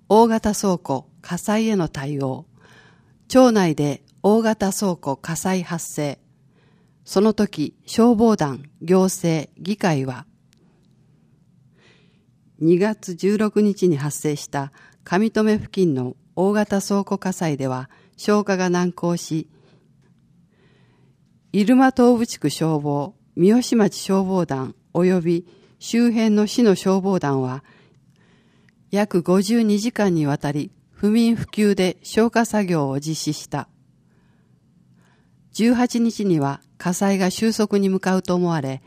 大型倉庫火災への対応。町内で大型倉庫火災発生。その時、消防団、行政、議会は、2月16日に発生した上富付近の大型倉庫火災では消火が難航し、入間東部地区消防、三好町消防団及び周辺の市の消防団は約52時間にわたり不眠不休で消火作業を実施した。18日には火災が収束に向かうと思われ、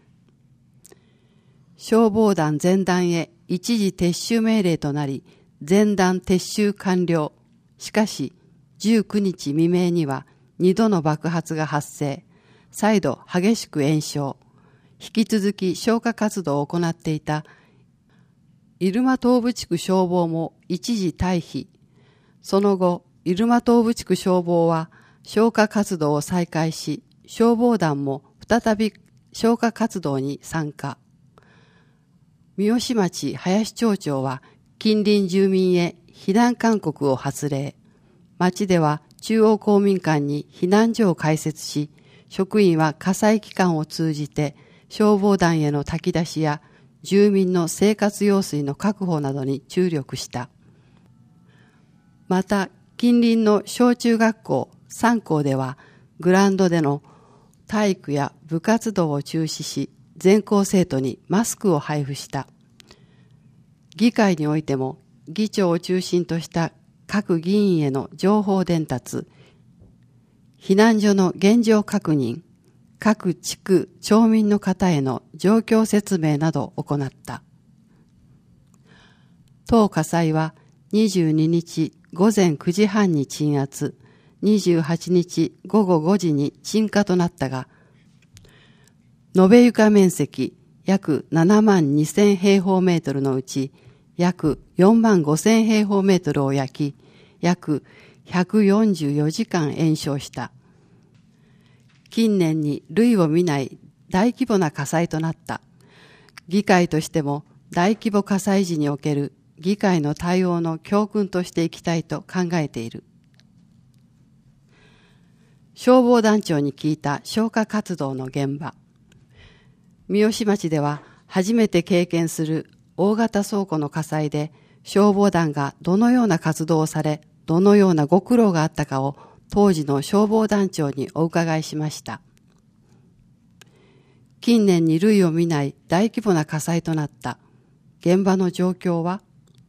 消防団全団へ一時撤収命令となり、全団撤収完了。しかし、19日未明には2度の爆発が発生。再度激しく延焼。引き続き消火活動を行っていた入間東部地区消防も一時退避。その後、入間東部地区消防は消火活動を再開し、消防団も再び消火活動に参加。三好町林町長は近隣住民へ避難勧告を発令。町では中央公民館に避難所を開設し、職員は火災機関を通じて消防団への炊き出しや住民の生活用水の確保などに注力した。また、近隣の小中学校3校ではグラウンドでの体育や部活動を中止し、全校生徒にマスクを配布した。議会においても議長を中心とした各議員への情報伝達、避難所の現状確認、各地区町民の方への状況説明などを行った。当火災は22日午前9時半に鎮圧、28日午後5時に鎮火となったが、延べ床面積約7万2000平方メートルのうち約4万5000平方メートルを焼き、約144時間延焼した。近年に類を見ない大規模な火災となった。議会としても大規模火災時における議会の対応の教訓としていきたいと考えている。消防団長に聞いた消火活動の現場。三好町では初めて経験する大型倉庫の火災で消防団がどのような活動をされ、どのようなご苦労があったかを当時の消防団長にお伺いしました。近年に類を見ない大規模な火災となった現場の状況は、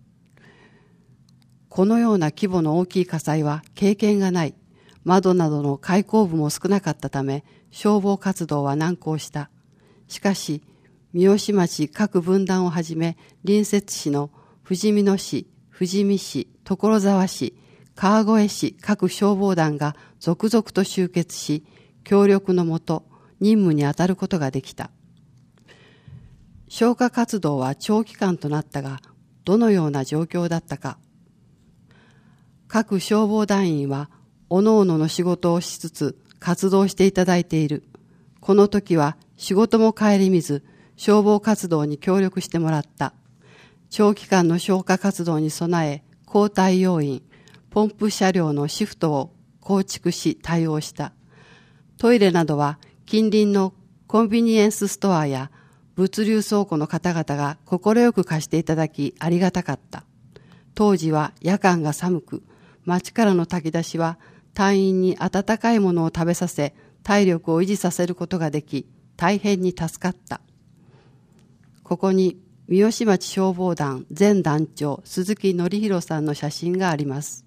このような規模の大きい火災は経験がない。窓などの開口部も少なかったため、消防活動は難航した。しかし、三好町各分団をはじめ、隣接市の富士見野市、富士見市、所沢市、川越市各消防団が続々と集結し、協力のもと任務に当たることができた。消火活動は長期間となったが、どのような状況だったか。各消防団員は、各々の仕事をしつつ活動していただいている。この時は仕事も顧みず、消防活動に協力してもらった。長期間の消火活動に備え、交代要員、ポンプ車両のシフトを構築し対応した。トイレなどは近隣のコンビニエンスストアや物流倉庫の方々が快く貸していただきありがたかった。当時は夜間が寒く、町からの炊き出しは隊員に温かいものを食べさせ、体力を維持させることができ、大変に助かった。ここに三好町消防団前団長鈴木則弘さんの写真があります。